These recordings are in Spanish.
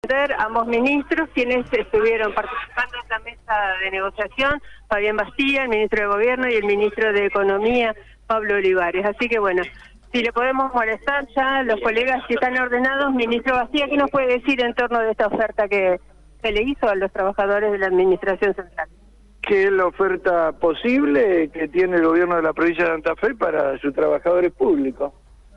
Ambos ministros, quienes estuvieron participando en la mesa de negociación, Fabián Bastía, el ministro de Gobierno, y el ministro de Economía, Pablo Olivares. Así que bueno, si le podemos molestar ya los colegas que están ordenados. Ministro Bastía, ¿qué nos puede decir en torno de esta oferta que se le hizo a los trabajadores de la Administración Central? Que es la oferta posible que tiene el gobierno de la provincia de Santa Fe para sus trabajadores públicos.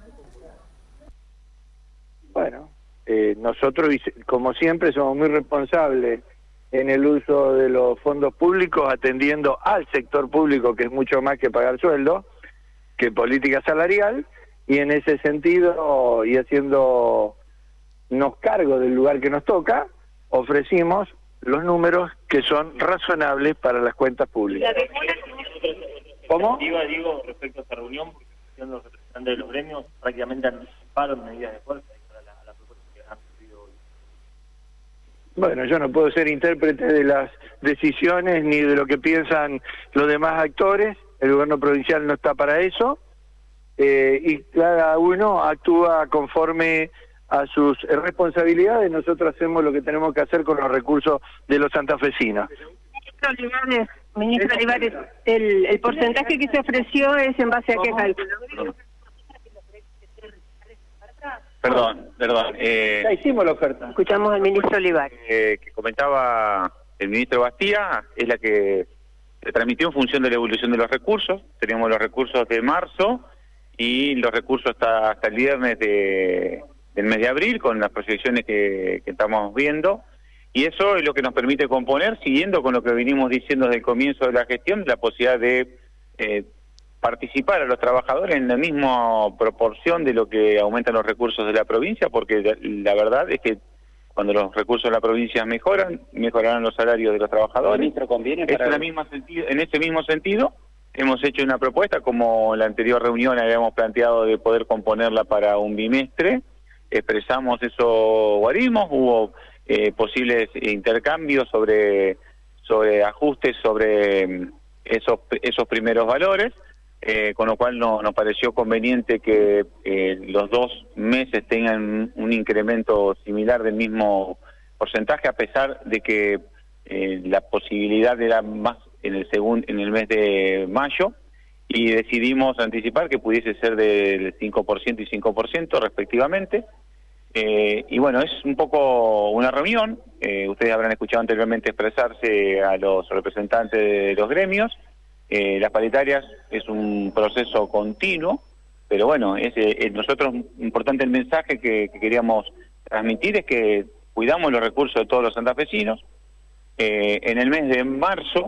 Bueno, nosotros, como siempre, somos muy responsables en el uso de los fondos públicos, atendiendo al sector público, que es mucho más que pagar sueldo, que política salarial, y en ese sentido, y haciéndonos cargo del lugar que nos toca, ofrecimos los números que son razonables para las cuentas públicas. ¿Cómo? Digo, respecto a esta reunión, porque los representantes de los gremios prácticamente anticiparon medidas de fuerza para la propuesta que han recibido hoy. Bueno, yo no puedo ser intérprete de las decisiones ni de lo que piensan los demás actores. El gobierno provincial no está para eso, y cada uno actúa conforme a sus responsabilidades. Nosotros hacemos lo que tenemos que hacer con los recursos de los santafesinos. Ministro Olivares, el porcentaje que se ofreció es en base a qué cálculo. Perdón. Ya hicimos la oferta. Escuchamos al ministro Olivares. Que comentaba el ministro Bastía, es la que se transmitió en función de la evolución de los recursos. Tenemos los recursos de marzo y los recursos hasta el viernes del mes de abril, con las proyecciones que estamos viendo, y eso es lo que nos permite componer, siguiendo con lo que venimos diciendo desde el comienzo de la gestión, la posibilidad de participar a los trabajadores en la misma proporción de lo que aumentan los recursos de la provincia, porque la verdad es que cuando los recursos de la provincia mejorarán los salarios de los trabajadores. Ministro, ¿conviene para en ese mismo sentido, hemos hecho una propuesta, como en la anterior reunión habíamos planteado de poder componerla para un bimestre. Expresamos esos guarismos, hubo posibles intercambios sobre ajustes sobre esos primeros valores, con lo cual nos pareció conveniente que los 2 meses tengan un incremento similar del mismo porcentaje, a pesar de que la posibilidad era más en el mes de mayo, y decidimos anticipar que pudiese ser del 5% y 5% respectivamente. Y bueno, es un poco una reunión. Ustedes habrán escuchado anteriormente expresarse a los representantes de los gremios. Las paritarias es un proceso continuo, pero bueno, nosotros, importante el mensaje que queríamos transmitir es que cuidamos los recursos de todos los santafesinos. En el mes de marzo,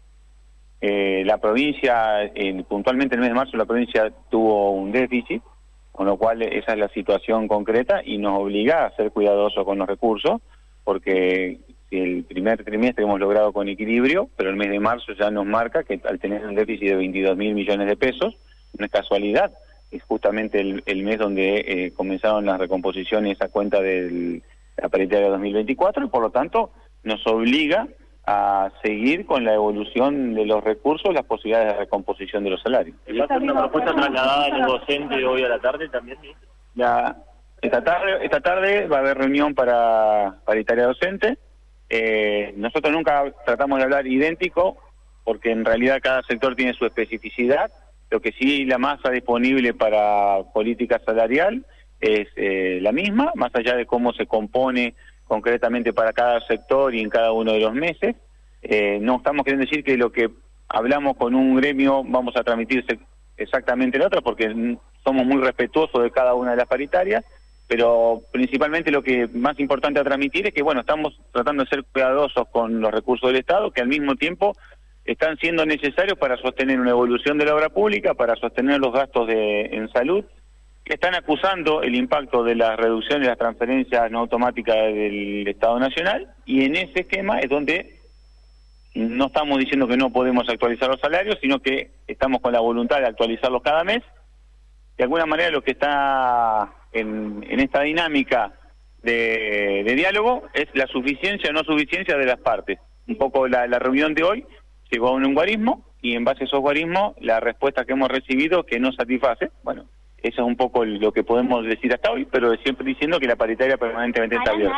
la provincia, puntualmente en el mes de marzo, la provincia tuvo un déficit, con lo cual esa es la situación concreta y nos obliga a ser cuidadosos con los recursos, porque si el primer trimestre hemos logrado con equilibrio, pero el mes de marzo ya nos marca que al tener un déficit de 22.000 millones de pesos, no es casualidad, es justamente el mes donde comenzaron las recomposiciones a cuenta de la paritaria 2024, y por lo tanto nos obliga a seguir con la evolución de los recursos, las posibilidades de recomposición de los salarios. ¿Va a ser una propuesta trasladada a los docentes hoy a la tarde también? Esta tarde va a haber reunión para paritaria docente. Nosotros nunca tratamos de hablar idéntico, porque en realidad cada sector tiene su especificidad. Lo que sí, la masa disponible para política salarial es la misma, más allá de cómo se compone concretamente para cada sector y en cada uno de los meses. No estamos queriendo decir que lo que hablamos con un gremio vamos a transmitirse exactamente en otro, porque somos muy respetuosos de cada una de las paritarias, pero principalmente lo que más importante a transmitir es que, bueno, estamos tratando de ser cuidadosos con los recursos del Estado, que al mismo tiempo están siendo necesarios para sostener una evolución de la obra pública, para sostener los gastos en salud, que están acusando el impacto de las reducciones de las transferencias no automáticas del Estado Nacional, y en ese esquema es donde no estamos diciendo que no podemos actualizar los salarios, sino que estamos con la voluntad de actualizarlos cada mes. De alguna manera lo que está en esta dinámica de diálogo es la suficiencia o no suficiencia de las partes. Un poco la reunión de hoy llegó a un guarismo, y en base a esos guarismos la respuesta que hemos recibido que no satisface, bueno, eso es un poco lo que podemos decir hasta hoy, pero siempre diciendo que la paritaria permanentemente está abierta.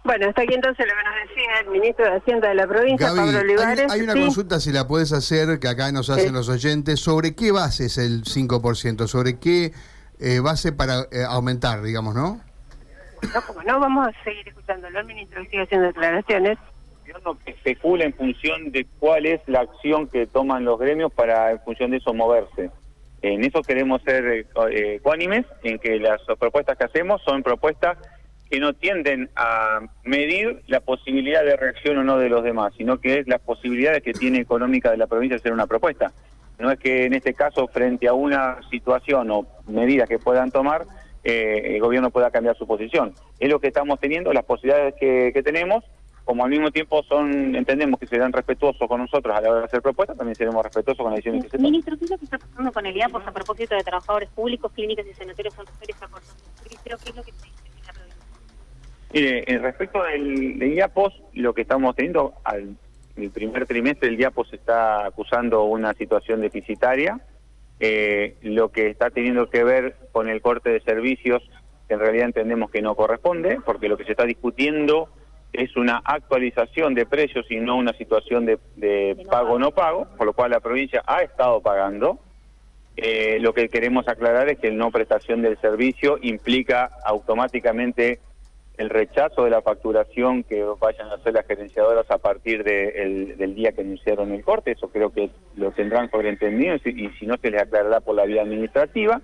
Bueno, hasta aquí entonces lo que nos decía el ministro de Hacienda de la provincia, Gaby, Pablo Olivares. hay una ¿sí? consulta, si la puedes hacer, que acá nos hacen los oyentes, ¿sobre qué base es el 5%? ¿Sobre qué base para aumentar, digamos, no? No, como no, vamos a seguir escuchándolo. El ministro sigue haciendo declaraciones. El gobierno que especula en función de cuál es la acción que toman los gremios para, en función de eso, moverse. En eso queremos ser ecuánimes, en que las propuestas que hacemos son propuestas que no tienden a medir la posibilidad de reacción o no de los demás, sino que es las posibilidades que tiene económica de la provincia de hacer una propuesta. No es que en este caso, frente a una situación o medidas que puedan tomar, el gobierno pueda cambiar su posición. Es lo que estamos teniendo, las posibilidades que tenemos, como al mismo tiempo entendemos que serán respetuosos con nosotros a la hora de hacer propuestas, también seremos respetuosos con las decisiones que se toman. Ministro, ¿qué es lo que está pasando con el IAPOS a propósito de trabajadores públicos, clínicas y sanatorios en Rosario? Creo que es lo que se dice en la provincia. Mire, respecto del IAPOS, lo que estamos teniendo, el primer trimestre el IAPOS está acusando una situación deficitaria, lo que está teniendo que ver con el corte de servicios, que en realidad entendemos que no corresponde, porque lo que se está discutiendo es una actualización de precios y no una situación de pago o no pago, por lo cual la provincia ha estado pagando. Lo que queremos aclarar es que el no prestación del servicio implica automáticamente el rechazo de la facturación que vayan a hacer las gerenciadoras a partir del día que anunciaron el corte. Eso creo que lo tendrán sobreentendido y si no se les aclarará por la vía administrativa.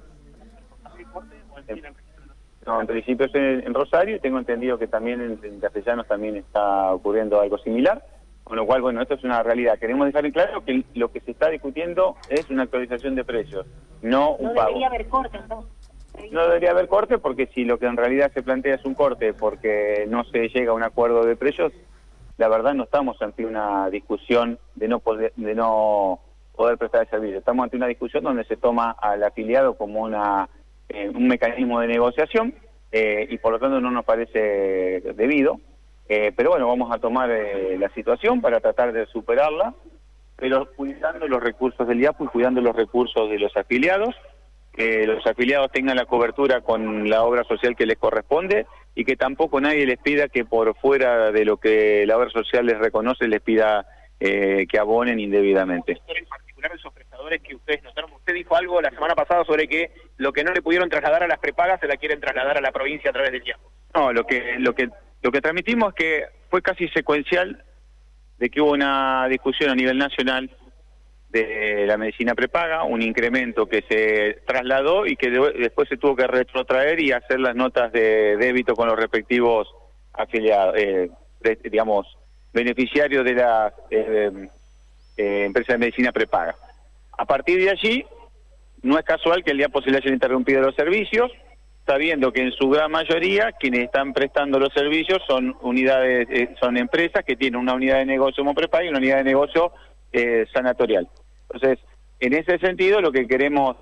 No, en principio es en Rosario y tengo entendido que también en Castellanos también está ocurriendo algo similar, con lo cual, bueno, esto es una realidad. Queremos dejar en claro que lo que se está discutiendo es una actualización de precios, no un pago. No debería haber corte, entonces. No debería haber corte porque si lo que en realidad se plantea es un corte porque no se llega a un acuerdo de precios, la verdad no estamos ante una discusión de no poder prestar el servicio. Estamos ante una discusión donde se toma al afiliado como un mecanismo de negociación y por lo tanto no nos parece debido. Pero bueno, vamos a tomar la situación para tratar de superarla, pero cuidando los recursos del IAPO y cuidando los recursos de los afiliados, que los afiliados tengan la cobertura con la obra social que les corresponde y que tampoco nadie les pida que por fuera de lo que la obra social les reconoce les pida que abonen indebidamente. En particular de esos prestadores que ustedes notaron, usted dijo algo la semana pasada sobre que lo que no le pudieron trasladar a las prepagas se la quieren trasladar a la provincia a través del IAPO. No, lo que transmitimos es que fue casi secuencial de que hubo una discusión a nivel nacional de la medicina prepaga, un incremento que se trasladó y que después se tuvo que retrotraer y hacer las notas de débito con los respectivos afiliados, digamos, beneficiarios de la empresa de medicina prepaga. A partir de allí, no es casual que el IAPO se le hayan interrumpido los servicios, sabiendo que en su gran mayoría quienes están prestando los servicios son son empresas que tienen una unidad de negocio como prepaga y una unidad de negocio sanatorial. Entonces, en ese sentido, lo que queremos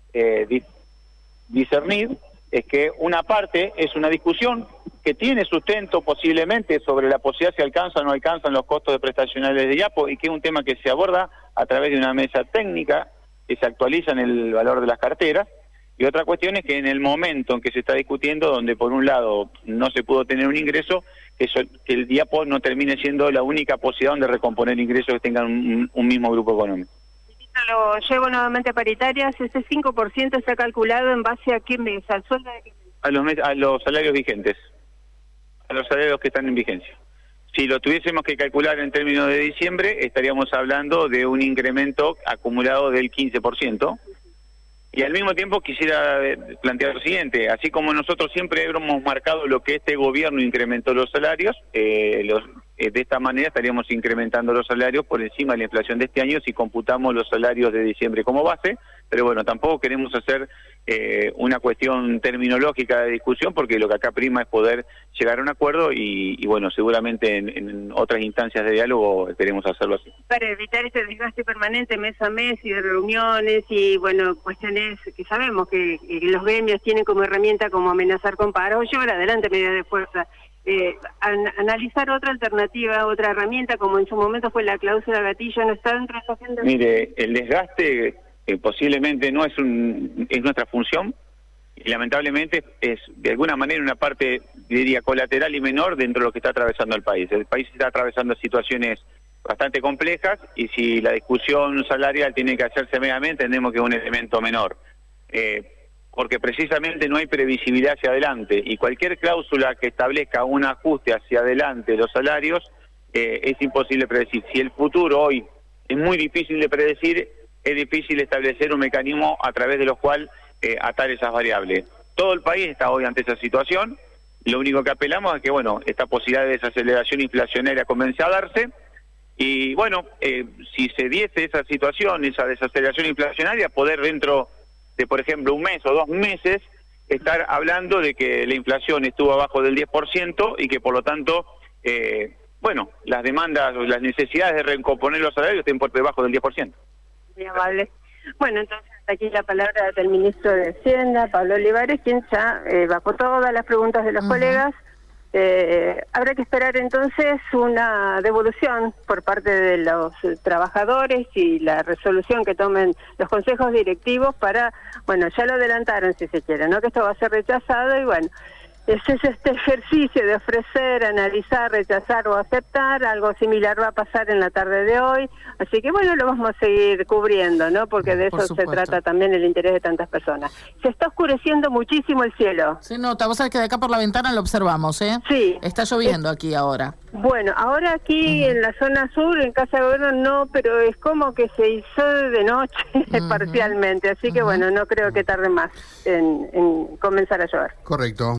discernir es que una parte es una discusión que tiene sustento posiblemente sobre la posibilidad si alcanzan o no alcanzan los costos de prestacionales de IAPO y que es un tema que se aborda a través de una mesa técnica que se actualiza en el valor de las carteras. Y otra cuestión es que en el momento en que se está discutiendo, donde por un lado no se pudo tener un ingreso, que el IAPO no termine siendo la única posibilidad de recomponer ingresos que tengan un mismo grupo económico. Lo llevo nuevamente a paritarias. Ese 5% está calculado en base a qué mes, al sueldo de qué mes. A los salarios vigentes, a los salarios que están en vigencia. Si lo tuviésemos que calcular en términos de diciembre, estaríamos hablando de un incremento acumulado del 15%. Y al mismo tiempo quisiera plantear lo siguiente, así como nosotros siempre hemos marcado lo que este gobierno incrementó los salarios, de esta manera estaríamos incrementando los salarios por encima de la inflación de este año si computamos los salarios de diciembre como base, pero bueno, tampoco queremos hacer una cuestión terminológica de discusión porque lo que acá prima es poder llegar a un acuerdo y bueno, seguramente en otras instancias de diálogo queremos hacerlo así. Para evitar ese desgaste permanente mes a mes y de reuniones y bueno, cuestiones que sabemos que los gremios tienen como herramienta como amenazar con paro o llevar adelante medidas de fuerza. Analizar otra alternativa, otra herramienta como en su momento fue la cláusula gatillo, no está dentro de esa agenda. Mire, el desgaste posiblemente no es nuestra función, y lamentablemente es de alguna manera una parte, diría, colateral y menor dentro de lo que está atravesando el país. El país está atravesando situaciones bastante complejas y si la discusión salarial tiene que hacerse mediamente, entendemos que es un elemento menor. Porque precisamente no hay previsibilidad hacia adelante y cualquier cláusula que establezca un ajuste hacia adelante de los salarios es imposible predecir. Si el futuro hoy es muy difícil de predecir, es difícil establecer un mecanismo a través de los cuales atar esas variables. Todo el país está hoy ante esa situación, lo único que apelamos es que, bueno, esta posibilidad de desaceleración inflacionaria comience a darse, y bueno, si se diese esa situación, esa desaceleración inflacionaria, poder dentro de, por ejemplo, un mes o 2 meses, estar hablando de que la inflación estuvo abajo del 10% y que por lo tanto, bueno, las demandas o las necesidades de recomponer los salarios estén por debajo del 10%. Muy amable. Bueno, entonces aquí la palabra del ministro de Hacienda, Pablo Olivares, quien ya bajó todas las preguntas de los colegas. Habrá que esperar entonces una devolución por parte de los trabajadores y la resolución que tomen los consejos directivos para, bueno, ya lo adelantaron si se quiere, ¿no? Que esto va a ser rechazado y bueno, ese es este ejercicio de ofrecer, analizar, rechazar o aceptar. Algo similar va a pasar en la tarde de hoy, así que bueno, lo vamos a seguir cubriendo, ¿no? Porque de eso se trata también el interés de tantas personas. Se está oscureciendo muchísimo el cielo. Se nota, vos sabés que de acá por la ventana lo observamos, ¿eh? Sí. Está lloviendo aquí ahora. Bueno, ahora aquí en la zona sur, en Casa de Gobierno no, pero es como que se hizo de noche parcialmente, así que bueno, no creo que tarde más en comenzar a llover. Correcto.